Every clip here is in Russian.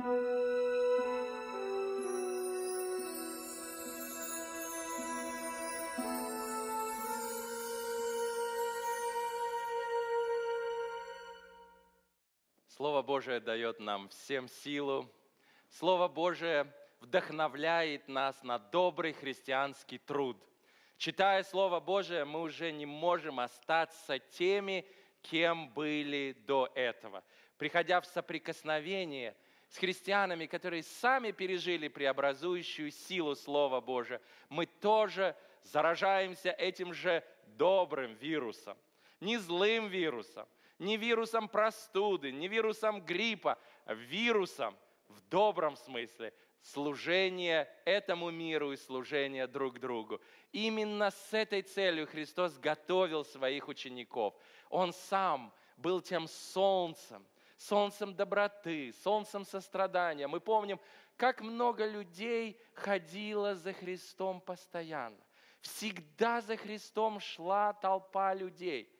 Слово Божие дает нам всем силу. Слово Божие вдохновляет нас на добрый христианский труд. Читая Слово Божие, мы уже не можем остаться теми, кем были до этого. Приходя в соприкосновение с христианами, которые сами пережили преобразующую силу Слова Божия, мы тоже заражаемся этим же добрым вирусом, не злым вирусом, не вирусом простуды, не вирусом гриппа, а вирусом в добром смысле служения этому миру и служения друг другу. Именно с этой целью Христос готовил своих учеников. Он сам был тем солнцем, солнцем доброты, солнцем сострадания. Мы помним, как много людей ходило за Христом постоянно. Всегда за Христом шла толпа людей.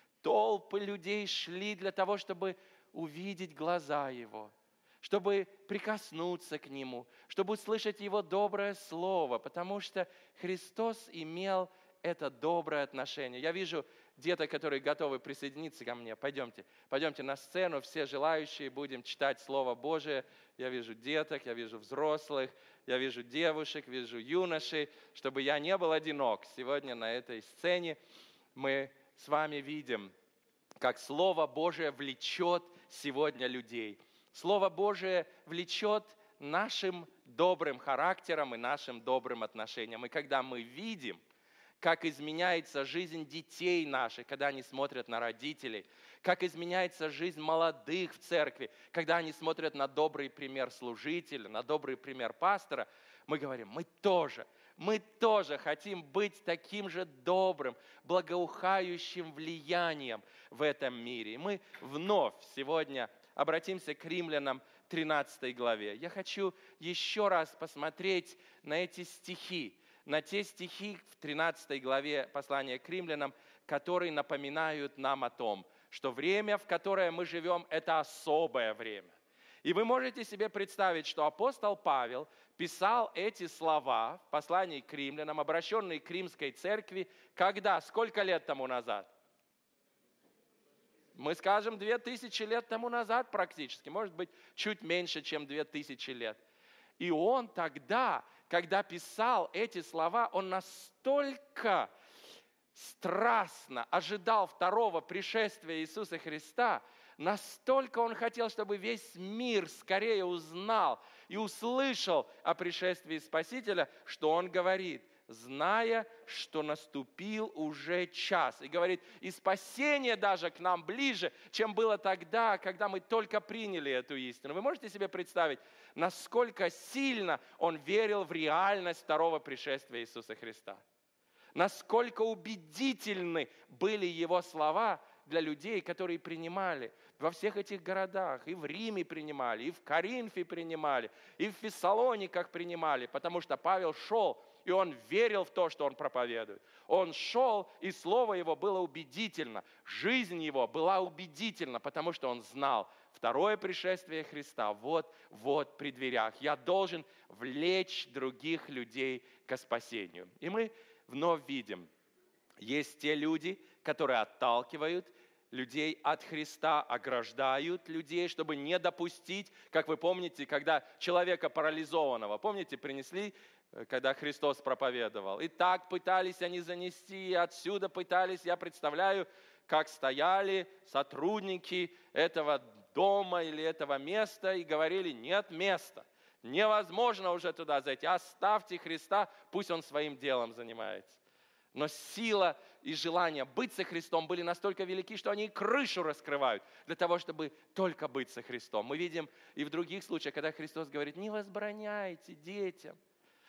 Толпы людей шли для того, чтобы увидеть глаза Его, чтобы прикоснуться к Нему, чтобы услышать Его доброе Слово, потому что Христос имел это доброе отношение. Я вижу деток, которые готовы присоединиться ко мне. Пойдемте на сцену, все желающие, будем читать Слово Божие. Я вижу деток, я вижу взрослых, я вижу девушек, вижу юношей, чтобы я не был одинок. Сегодня на этой сцене мы с вами видим, как Слово Божие влечет сегодня людей. Слово Божие влечет нашим добрым характером и нашим добрым отношением. И когда мы видим, как изменяется жизнь детей наших, когда они смотрят на родителей, как изменяется жизнь молодых в церкви, когда они смотрят на добрый пример служителя, на добрый пример пастора, мы говорим, мы тоже хотим быть таким же добрым, благоухающим влиянием в этом мире. И мы вновь сегодня обратимся к Римлянам 13 главе. Я хочу еще раз посмотреть на эти стихи, на те стихи в 13 главе послания к Римлянам, которые напоминают нам о том, что время, в которое мы живем, это особое время. И вы можете себе представить, что апостол Павел писал эти слова в послании к Римлянам, обращенные к римской церкви, когда? Сколько лет тому назад? Мы скажем, 2000 лет тому назад практически, может быть, чуть меньше, чем 2000 лет. И он тогда, когда писал эти слова, он настолько страстно ожидал второго пришествия Иисуса Христа, настолько он хотел, чтобы весь мир скорее узнал и услышал о пришествии Спасителя, что он говорит, зная, что наступил уже час. И говорит, и спасение даже к нам ближе, чем было тогда, когда мы только приняли эту истину. Вы можете себе представить, насколько сильно он верил в реальность второго пришествия Иисуса Христа? Насколько убедительны были его слова для людей, которые принимали во всех этих городах. И в Риме принимали, и в Коринфе принимали, и в Фессалониках принимали. Потому что Павел шел, и он верил в то, что он проповедует. Он шел, и слово его было убедительно. Жизнь его была убедительна, потому что он знал, второе пришествие Христа вот при дверях. Я должен влечь других людей ко спасению. И мы вновь видим, есть те люди, которые отталкивают людей от Христа, ограждают людей, чтобы не допустить, как вы помните, когда человека парализованного, помните, принесли, когда Христос проповедовал. И так пытались они занести, отсюда пытались, я представляю, как стояли сотрудники этого дома или этого места и говорили, нет места. Невозможно уже туда зайти. Оставьте Христа, пусть Он своим делом занимается. Но сила и желание быть со Христом были настолько велики, что они и крышу раскрывают для того, чтобы только быть со Христом. Мы видим и в других случаях, когда Христос говорит, не возбраняйте детям.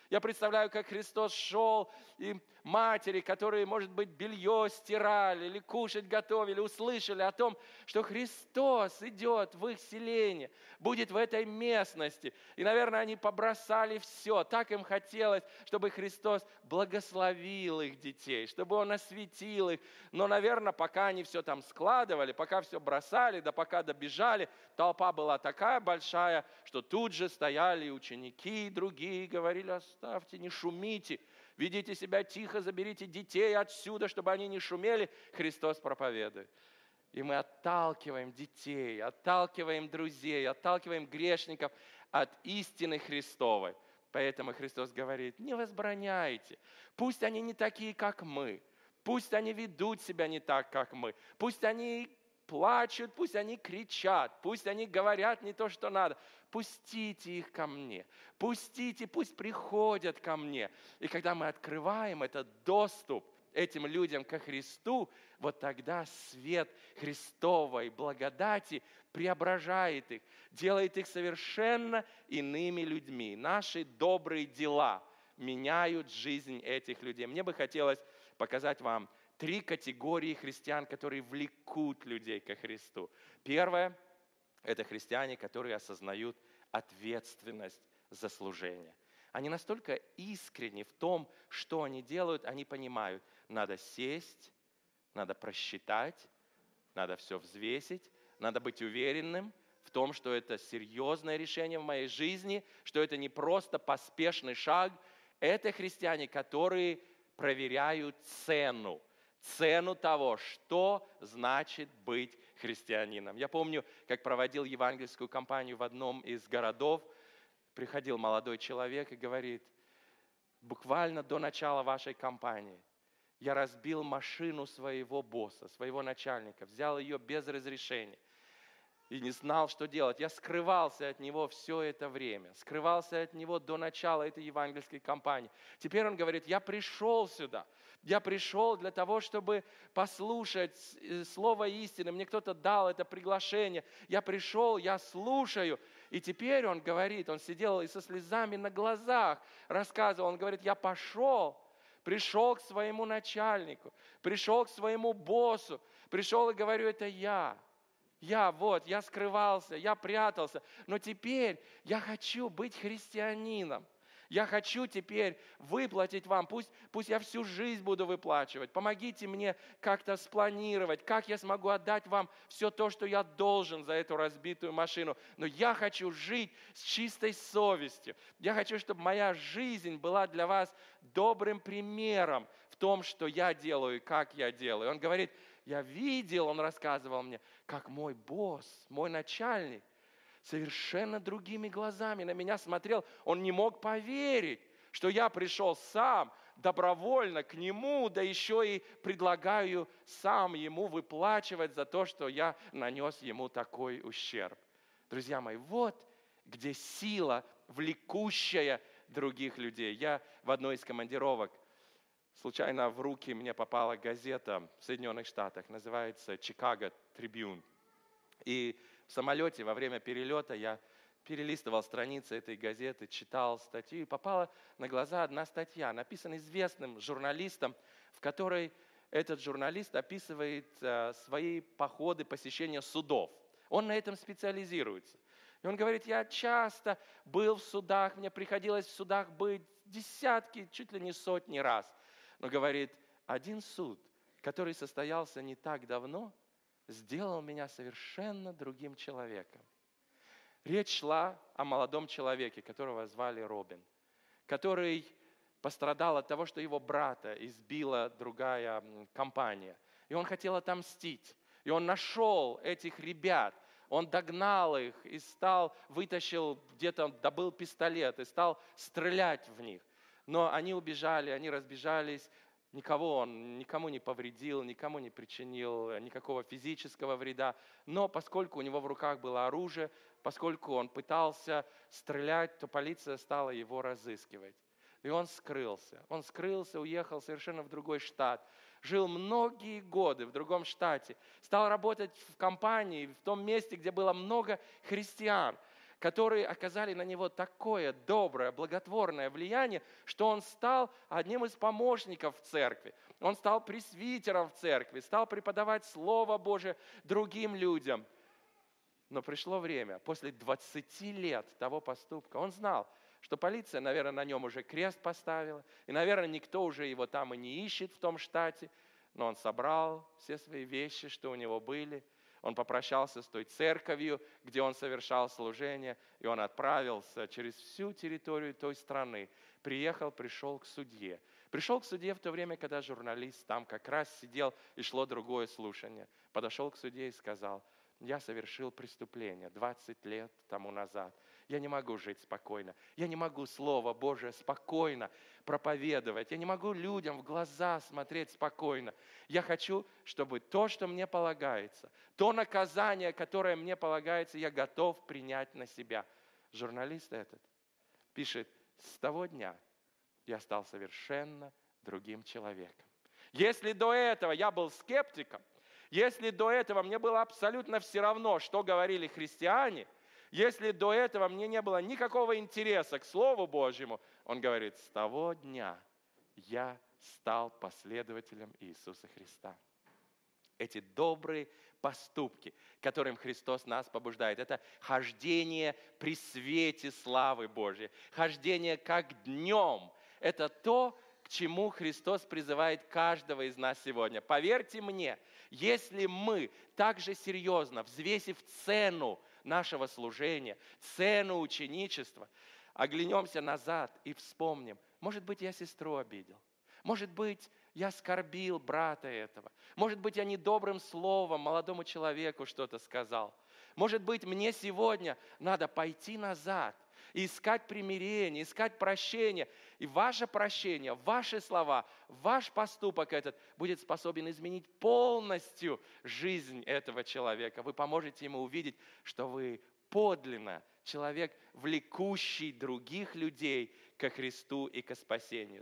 Я представляю, как Христос шел, и матери, которые, может быть, белье стирали, или кушать готовили, услышали о том, что Христос идет в их селение, будет в этой местности. И, наверное, они побросали все. Так им хотелось, чтобы Христос благословил их детей, чтобы Он осветил их. Но, наверное, пока они все там складывали, пока все бросали, да пока добежали, толпа была такая большая, что тут же стояли ученики и другие, говорили: оставьте, не шумите, ведите себя тихо, заберите детей отсюда, чтобы они не шумели. Христос проповедует. И мы отталкиваем детей, отталкиваем друзей, отталкиваем грешников от истины Христовой. Поэтому Христос говорит: не возбраняйте, пусть они не такие, как мы, пусть они ведут себя не так, как мы, пусть они плачут, пусть они кричат, пусть они говорят не то, что надо. Пустите их ко мне, пустите, пусть приходят ко мне. И когда мы открываем этот доступ этим людям ко Христу, вот тогда свет Христовой благодати преображает их, делает их совершенно иными людьми. Наши добрые дела меняют жизнь этих людей. Мне бы хотелось показать вам 3 категории христиан, которые влекут людей ко Христу. Первое – это христиане, которые осознают ответственность за служение. Они настолько искренни в том, что они делают, они понимают, надо сесть, надо просчитать, надо все взвесить, надо быть уверенным в том, что это серьезное решение в моей жизни, что это не просто поспешный шаг. Это христиане, которые проверяют цену того, что значит быть христианином. Я помню, как проводил евангельскую кампанию в одном из городов, приходил молодой человек и говорит: буквально до начала вашей кампании я разбил машину своего босса, своего начальника, взял ее без разрешения и не знал, что делать. Я скрывался от него все это время, скрывался от него до начала этой евангельской кампании. Теперь он говорит: я пришел сюда, я пришел для того, чтобы послушать слово истины. Мне кто-то дал это приглашение, я пришел, я слушаю. И теперь он говорит, он сидел и со слезами на глазах рассказывал, он говорит: я пришел к своему начальнику, пришел к своему боссу, пришел и говорю: это я скрывался, я прятался, но теперь я хочу быть христианином. Я хочу теперь выплатить вам, пусть я всю жизнь буду выплачивать. Помогите мне как-то спланировать, как я смогу отдать вам все то, что я должен за эту разбитую машину. Но я хочу жить с чистой совестью. Я хочу, чтобы моя жизнь была для вас добрым примером в том, что я делаю и как я делаю. Он говорит: я видел, он рассказывал мне, как мой босс, мой начальник, совершенно другими глазами на меня смотрел. Он не мог поверить, что я пришел сам, добровольно к нему, да еще и предлагаю сам ему выплачивать за то, что я нанес ему такой ущерб. Друзья мои, вот где сила, влекущая других людей. Я в одной из командировок, случайно в руки мне попала газета в Соединенных Штатах, называется «Chicago Tribune». И в самолете во время перелета я перелистывал страницы этой газеты, читал статью, и попала на глаза одна статья, написанная известным журналистом, в которой этот журналист описывает свои походы, посещения судов. Он на этом специализируется. И он говорит: я часто был в судах, мне приходилось в судах быть десятки, чуть ли не сотни раз. Но, говорит, один суд, который состоялся не так давно, сделал меня совершенно другим человеком. Речь шла о молодом человеке, которого звали Робин, который пострадал от того, что его брата избила другая компания. И он хотел отомстить. И он нашел этих ребят, он догнал их и вытащил, где-то добыл пистолет и стал стрелять в них. Но они убежали, они разбежались. Он никому не повредил, никому не причинил никакого физического вреда. Но поскольку у него в руках было оружие, поскольку он пытался стрелять, то полиция стала его разыскивать. И он скрылся. Он скрылся, уехал совершенно в другой штат. Жил многие годы в другом штате. Стал работать в компании, в том месте, где было много христиан. которые оказали на него такое доброе, благотворное влияние, что он стал одним из помощников в церкви. Он стал пресвитером в церкви, стал преподавать Слово Божие другим людям. Но пришло время, после 20 лет того поступка, он знал, что полиция, наверное, на нем уже крест поставила, и, наверное, никто уже его там и не ищет в том штате, но он собрал все свои вещи, что у него были, он попрощался с той церковью, где он совершал служение, и он отправился через всю территорию той страны, пришел к судье. Пришел к судье в то время, когда журналист там как раз сидел и шло другое слушание. Подошел к судье и сказал: я совершил преступление 20 лет тому назад. Я не могу жить спокойно. Я не могу Слово Божие спокойно проповедовать. Я не могу людям в глаза смотреть спокойно. Я хочу, чтобы то, что мне полагается, то наказание, которое мне полагается, я готов принять на себя. Журналист этот пишет: с того дня я стал совершенно другим человеком. Если до этого я был скептиком, если до этого мне было абсолютно все равно, что говорили христиане, если до этого мне не было никакого интереса к Слову Божьему, он говорит: с того дня я стал последователем Иисуса Христа. Эти добрые поступки, которым Христос нас побуждает, это хождение при свете славы Божьей, хождение как днем. Это то, к чему Христос призывает каждого из нас сегодня. Поверьте мне, если мы также серьезно, взвесив цену нашего служения, цену ученичества, оглянемся назад и вспомним: может быть, я сестру обидел, может быть, я оскорбил брата этого, может быть, я недобрым словом молодому человеку что-то сказал, может быть, мне сегодня надо пойти назад и искать примирение, искать прощение. И ваше прощение, ваши слова, ваш поступок этот будет способен изменить полностью жизнь этого человека. Вы поможете ему увидеть, что вы подлинно человек, влекущий других людей ко Христу и ко спасению.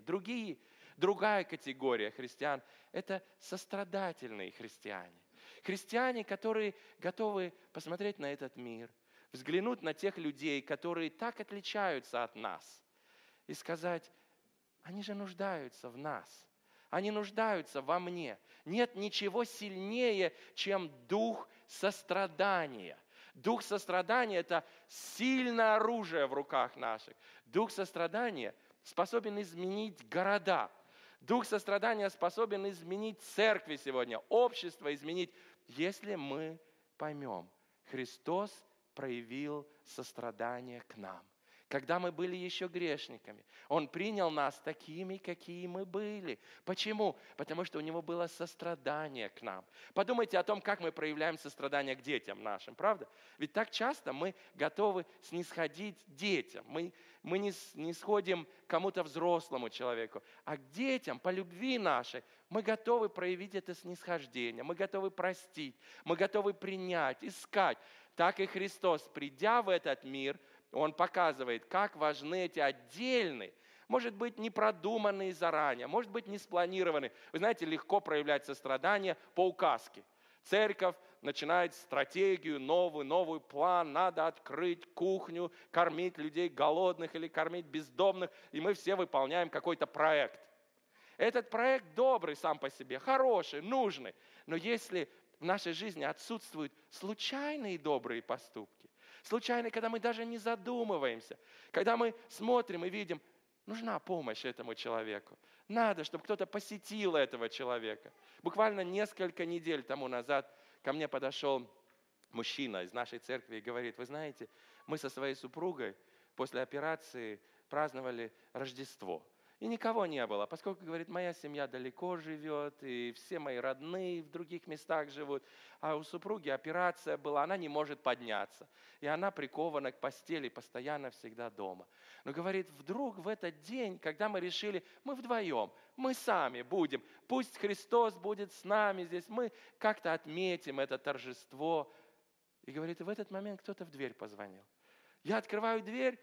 Другая категория христиан – это сострадательные христиане. Христиане, которые готовы посмотреть на этот мир, взглянуть на тех людей, которые так отличаются от нас, и сказать: они же нуждаются в нас, они нуждаются во мне. Нет ничего сильнее, чем дух сострадания. Дух сострадания – это сильное оружие в руках наших. Дух сострадания способен изменить города. Дух сострадания способен изменить церкви сегодня, общество изменить, если мы поймем: Христос проявил сострадание к нам. Когда мы были еще грешниками, Он принял нас такими, какие мы были. Почему? Потому что у Него было сострадание к нам. Подумайте о том, как мы проявляем сострадание к детям нашим, правда? Ведь так часто мы готовы снисходить детям. Мы не снисходим к кому-то взрослому человеку, а к детям, по любви нашей, мы готовы проявить это снисхождение, мы готовы простить, мы готовы принять, искать. Так и Христос, придя в этот мир, Он показывает, как важны эти отдельные, может быть, не продуманные заранее, может быть, не спланированные. Вы знаете, легко проявлять сострадание по указке. Церковь начинает стратегию, новый план, надо открыть кухню, кормить людей голодных или кормить бездомных, и мы все выполняем какой-то проект. Этот проект добрый сам по себе, хороший, нужный, но если в нашей жизни отсутствуют случайные добрые поступки, случайные, когда мы даже не задумываемся, когда мы смотрим и видим: нужна помощь этому человеку, надо, чтобы кто-то посетил этого человека. Буквально несколько недель тому назад ко мне подошел мужчина из нашей церкви и говорит: вы знаете, мы со своей супругой после операции праздновали Рождество. И никого не было, поскольку, говорит, моя семья далеко живет, и все мои родные в других местах живут, а у супруги операция была, она не может подняться, и она прикована к постели, постоянно всегда дома. Но, говорит, вдруг в этот день, когда мы решили, мы вдвоем, мы сами будем, пусть Христос будет с нами здесь, мы как-то отметим это торжество. И, говорит, в этот момент кто-то в дверь позвонил. Я открываю дверь,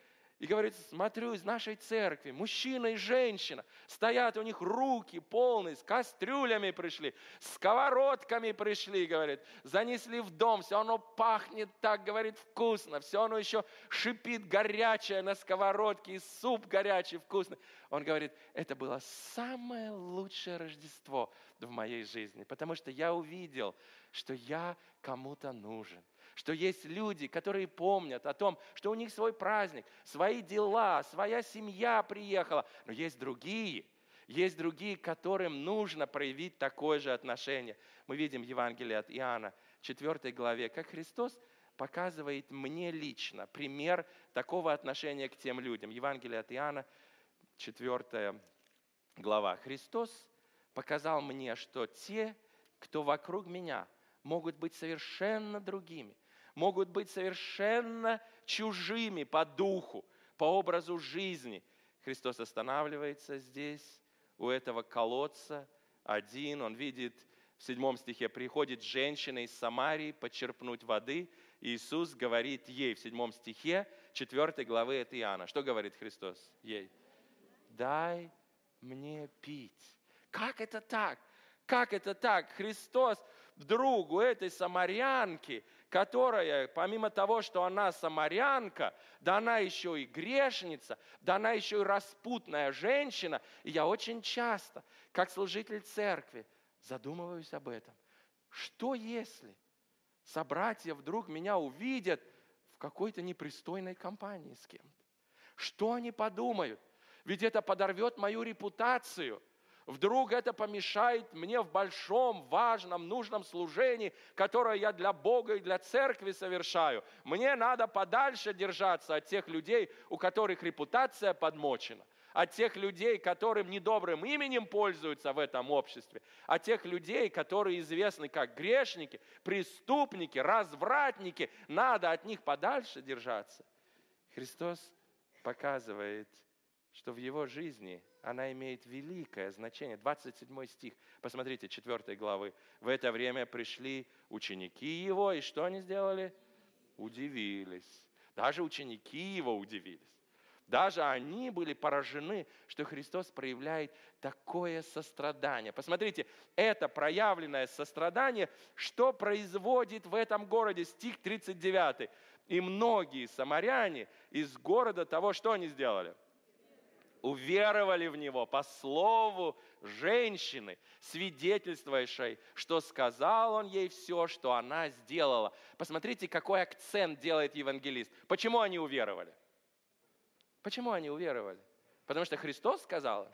И говорит, смотрю, из нашей церкви мужчина и женщина, стоят у них руки полные, с кастрюлями пришли, с сковородками пришли, говорит, занесли в дом, все оно пахнет так, говорит, вкусно, все оно еще шипит горячее на сковородке, и суп горячий, вкусный. Он говорит, это было самое лучшее Рождество в моей жизни, потому что я увидел, что я кому-то нужен. Что есть люди, которые помнят о том, что у них свой праздник, свои дела, своя семья приехала. Но есть другие, которым нужно проявить такое же отношение. Мы видим в Евангелии от Иоанна, 4 главе, как Христос показывает мне лично пример такого отношения к тем людям. Евангелие от Иоанна, 4 глава. Христос показал мне, что те, кто вокруг меня, могут быть совершенно другими, могут быть совершенно чужими по духу, по образу жизни. Христос останавливается здесь, у этого колодца, один. Он видит, в 7 стихе, приходит женщина из Самарии почерпнуть воды. Иисус говорит ей в 7 стихе 4 главы от Иоанна. Что говорит Христос ей? Дай мне пить. Как это так? Как это так? Христос вдруг у этой самарянки, которая, помимо того, что она самарянка, да она еще и грешница, да она еще и распутная женщина. И я очень часто, как служитель церкви, задумываюсь об этом. Что если собратья вдруг меня увидят в какой-то непристойной компании с кем-то? Что они подумают? Ведь это подорвет мою репутацию. Вдруг это помешает мне в большом, важном, нужном служении, которое я для Бога и для церкви совершаю. Мне надо подальше держаться от тех людей, у которых репутация подмочена, от тех людей, которым недобрым именем пользуются в этом обществе, от тех людей, которые известны как грешники, преступники, развратники. Надо от них подальше держаться. Христос показывает, что в его жизни она имеет великое значение. 27 стих, посмотрите, 4 главы. В это время пришли ученики его, и что они сделали? Удивились. Даже ученики его удивились. Даже они были поражены, что Христос проявляет такое сострадание. Посмотрите, это проявленное сострадание, что производит в этом городе, стих 39. И многие самаряне из города того, что они сделали? Уверовали в Него по слову женщины, свидетельствующей, что сказал Он ей все, что она сделала. Посмотрите, какой акцент делает евангелист. Почему они уверовали? Почему они уверовали? Потому что Христос сказал?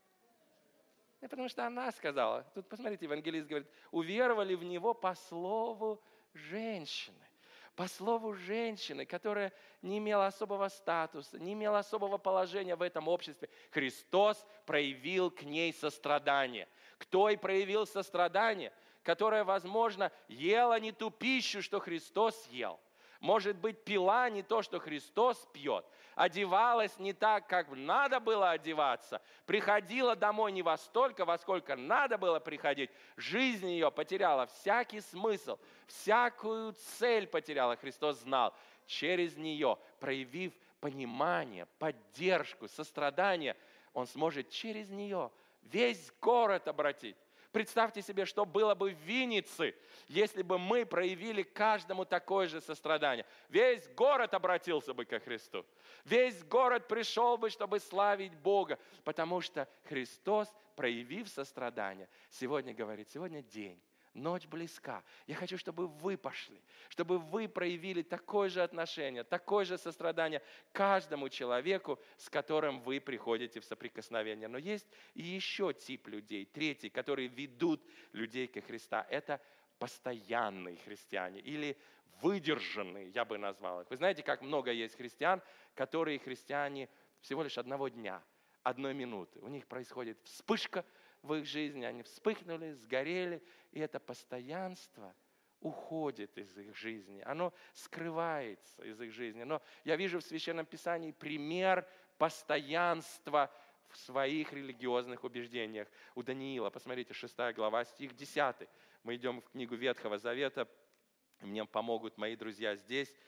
Нет, потому что она сказала. Тут, посмотрите, евангелист говорит, уверовали в Него по слову женщины. По слову женщины, которая не имела особого статуса, не имела особого положения в этом обществе, Христос проявил к ней сострадание. Кто и проявил сострадание? Которая, возможно, ела не ту пищу, что Христос ел. Может быть, пила не то, что Христос пьет. Одевалась не так, как надо было одеваться. Приходила домой не во столько, во сколько надо было приходить. Жизнь ее потеряла всякий смысл, всякую цель потеряла. Христос знал. Через нее, проявив понимание, поддержку, сострадание, Он сможет через нее весь город обратить. Представьте себе, что было бы в Виннице, если бы мы проявили каждому такое же сострадание. Весь город обратился бы ко Христу. Весь город пришел бы, чтобы славить Бога, потому что Христос, проявив сострадание, сегодня говорит, сегодня день. Ночь близка. Я хочу, чтобы вы пошли, чтобы вы проявили такое же отношение, такое же сострадание каждому человеку, с которым вы приходите в соприкосновение. Но есть и еще тип людей, третий, которые ведут людей ко Христу. Это постоянные христиане или выдержанные, я бы назвал их. Вы знаете, как много есть христиан, которые христиане всего лишь одного дня, одной минуты. У них происходит вспышка в их жизни, они вспыхнули, сгорели, и это постоянство уходит из их жизни, оно скрывается из их жизни. Но я вижу в Священном Писании пример постоянства в своих религиозных убеждениях. У Даниила, посмотрите, 6 глава, стих 10. Мы идем в книгу Ветхого Завета, мне помогут мои друзья здесь.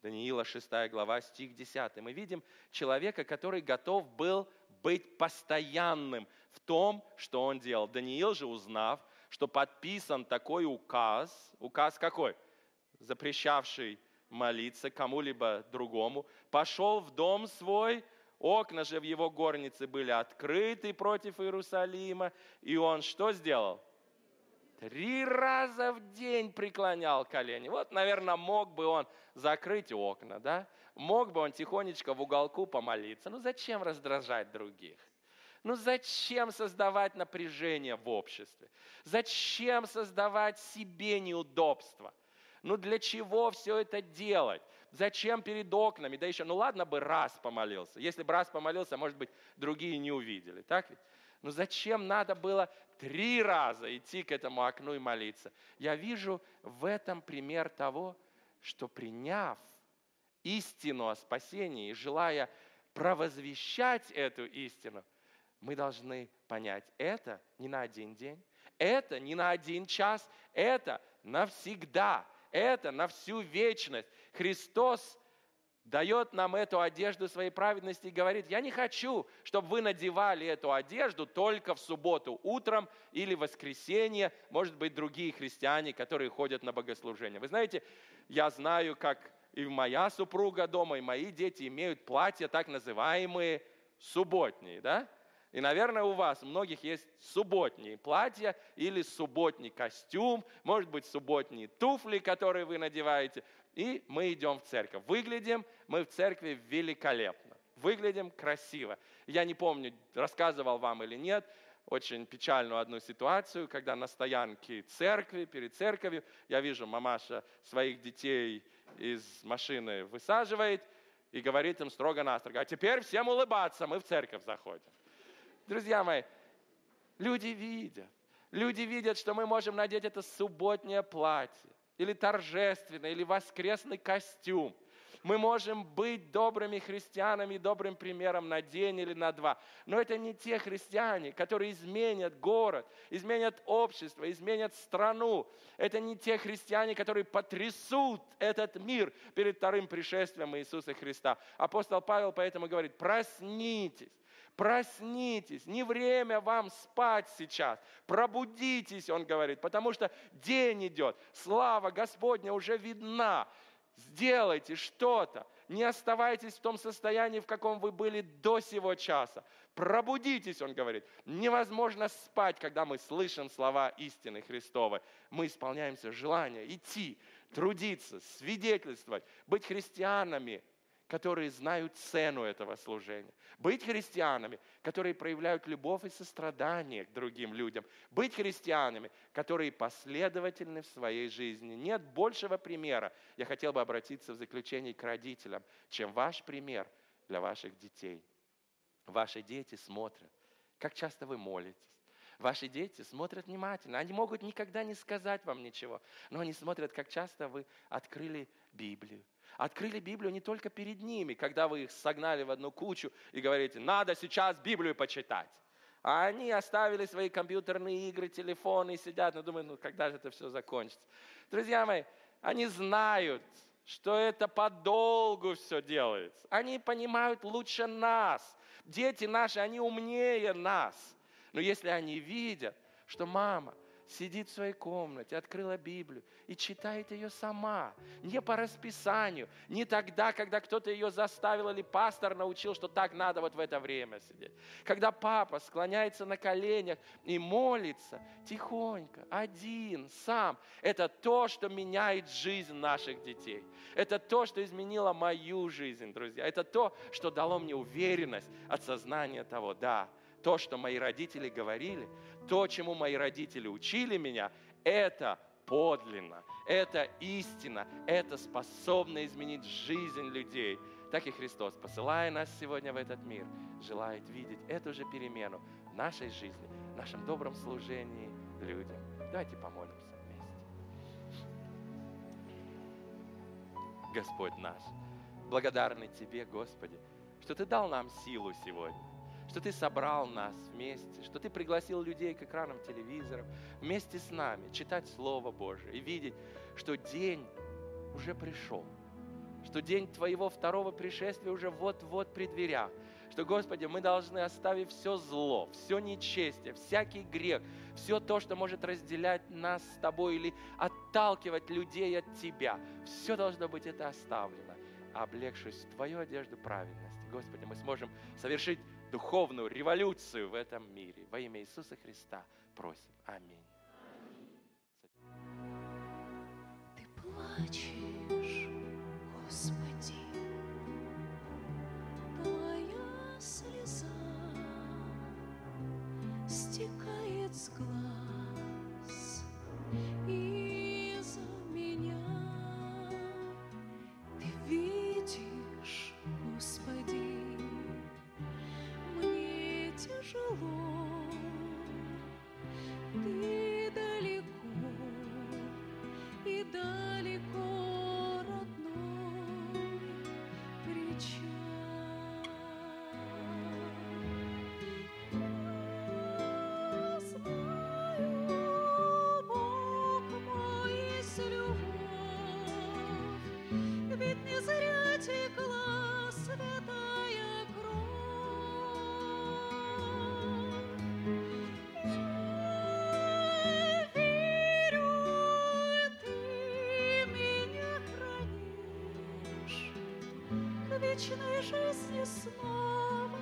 Даниила 6 глава, стих 10. Мы видим человека, который готов был быть постоянным в том, что он делал. Даниил же, узнав, что подписан такой указ, указ какой? Запрещавший молиться кому-либо другому, пошел в дом свой, окна же в его горнице были открыты против Иерусалима, и он что сделал? 3 раза в день преклонял колени. Вот, наверное, мог бы он закрыть окна, да? Мог бы он тихонечко в уголку помолиться. Ну зачем раздражать других? Ну зачем создавать напряжение в обществе? Зачем создавать себе неудобства? Ну для чего все это делать? Зачем перед окнами? Да еще, ну ладно бы раз помолился. Если бы раз помолился, может быть, другие не увидели. Так ведь? Ну зачем надо было 3 раза идти к этому окну и молиться? Я вижу в этом пример того, что приняв истину о спасении и желая провозвещать эту истину, мы должны понять, это не на 1 день, это не на 1 час, это навсегда, это на всю вечность. Христос дает нам эту одежду своей праведности и говорит, я не хочу, чтобы вы надевали эту одежду только в субботу утром или в воскресенье, может быть, другие христиане, которые ходят на богослужение. Вы знаете, я знаю, как и моя супруга дома, и мои дети имеют платья так называемые субботние, да? И, наверное, у вас многих есть субботние платья или субботний костюм, может быть, субботние туфли, которые вы надеваете. И мы идем в церковь. Выглядим мы в церкви великолепно. Выглядим красиво. Я не помню, рассказывал вам или нет, очень печальную одну ситуацию, когда на стоянке церкви, перед церковью, я вижу, мамаша своих детей из машины высаживает и говорит им строго-настрого, а теперь всем улыбаться, мы в церковь заходим. Друзья мои, люди видят, что мы можем надеть это субботнее платье, или торжественный, или воскресный костюм. Мы можем быть добрыми христианами, добрым примером на день или на 2. Но это не те христиане, которые изменят город, изменят общество, изменят страну. Это не те христиане, которые потрясут этот мир перед вторым пришествием Иисуса Христа. Апостол Павел поэтому говорит, проснитесь. Проснитесь, не время вам спать сейчас, пробудитесь, он говорит, потому что день идет, слава Господня уже видна. Сделайте что-то, не оставайтесь в том состоянии, в каком вы были до сего часа. Пробудитесь, он говорит. Невозможно спать, когда мы слышим слова истины Христовой. Мы исполняемся желания идти, трудиться, свидетельствовать, быть христианами, которые знают цену этого служения. Быть христианами, которые проявляют любовь и сострадание к другим людям. Быть христианами, которые последовательны в своей жизни. Нет большего примера. Я хотел бы обратиться в заключение к родителям, чем ваш пример для ваших детей. Ваши дети смотрят, как часто вы молитесь. Ваши дети смотрят внимательно. Они могут никогда не сказать вам ничего, но они смотрят, как часто вы открыли Библию. Открыли Библию не только перед ними, когда вы их согнали в одну кучу и говорите, надо сейчас Библию почитать. А они оставили свои компьютерные игры, телефоны и сидят, думают, когда же это все закончится. Друзья мои, они знают, что это подолгу все делается. Они понимают лучше нас. Дети наши, они умнее нас. Но если они видят, что мама сидит в своей комнате, открыла Библию и читает ее сама, не по расписанию, не тогда, когда кто-то ее заставил или пастор научил, что так надо вот в это время сидеть. Когда папа склоняется на коленях и молится тихонько, один, сам, это то, что меняет жизнь наших детей. Это то, что изменило мою жизнь, друзья. Это то, что дало мне уверенность от сознания того, да, то, что мои родители говорили, то, чему мои родители учили меня, это подлинно, это истина, это способно изменить жизнь людей. Так и Христос, посылая нас сегодня в этот мир, желает видеть эту же перемену в нашей жизни, в нашем добром служении людям. Давайте помолимся вместе. Господь наш, благодарны Тебе, Господи, что Ты дал нам силу сегодня, что Ты собрал нас вместе, что Ты пригласил людей к экранам телевизоров вместе с нами читать Слово Божие и видеть, что день уже пришел. что день Твоего второго пришествия уже вот-вот при дверях, что, Господи, мы должны, оставив все зло, все нечестие, всякий грех, все то, что может разделять нас с Тобой или отталкивать людей от Тебя, все должно быть это оставлено, облегшись в Твою одежду праведности. Господи, мы сможем совершить духовную революцию в этом мире. Во имя Иисуса Христа просим. Аминь. Ты плачешь, Господи, твоя слеза стекает с глаз из-за меня. Ты видишь, Господи, мне тяжело, Ты далеко и далеко, родной причал. Я знаю, Бог мой, есть любовь, ведь не зря текла святая кровь. Я верю, Ты меня хранишь, к вечной жизни снова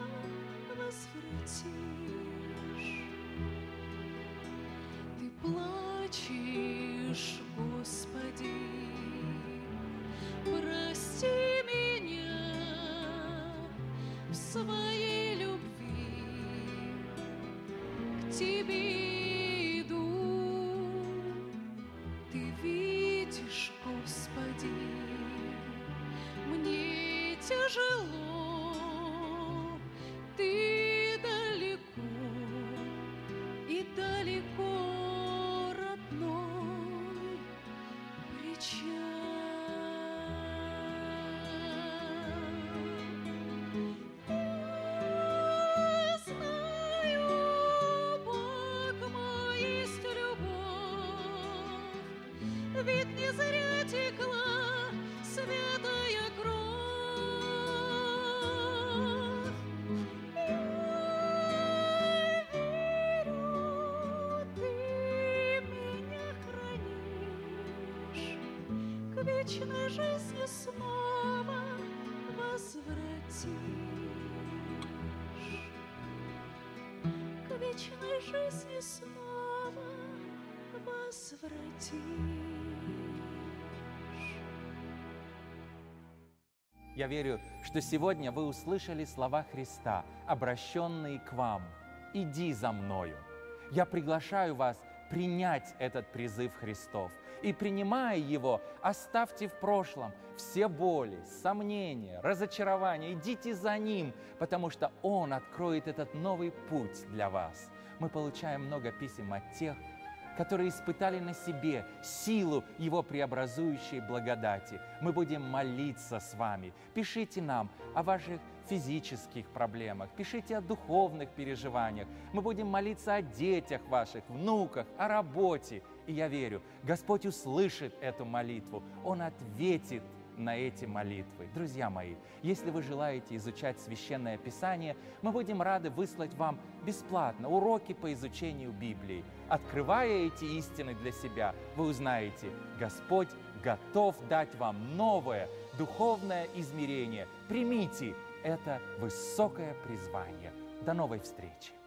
возвратишь. Ты плачешь, Господи, прости меня в своей любви, к Тебе иду. Ты видишь, Господи, мне тяжело, Ты далеко и далеко, родной причал. Я знаю, Бог мой, есть любовь, ведь не зря текла святая кровь. Я верю, Ты меня хранишь, к вечной жизни снова возвратишь. К вечной жизни снова возвратишь. Я верю, что сегодня вы услышали слова Христа, обращенные к вам. «Иди за мною». Я приглашаю вас принять этот призыв Христов. И, принимая его, оставьте в прошлом все боли, сомнения, разочарования. Идите за Ним, потому что Он откроет этот новый путь для вас. Мы получаем много писем от тех, которые испытали на себе силу Его преобразующей благодати. Мы будем молиться с вами. Пишите нам о ваших физических проблемах, пишите о духовных переживаниях. Мы будем молиться о детях ваших, внуках, о работе. И я верю, Господь услышит эту молитву, Он ответит на эти молитвы. Друзья мои, если вы желаете изучать Священное Писание, мы будем рады выслать вам бесплатно уроки по изучению Библии. Открывая эти истины для себя, вы узнаете, Господь готов дать вам новое духовное измерение. Примите это высокое призвание. До новой встречи!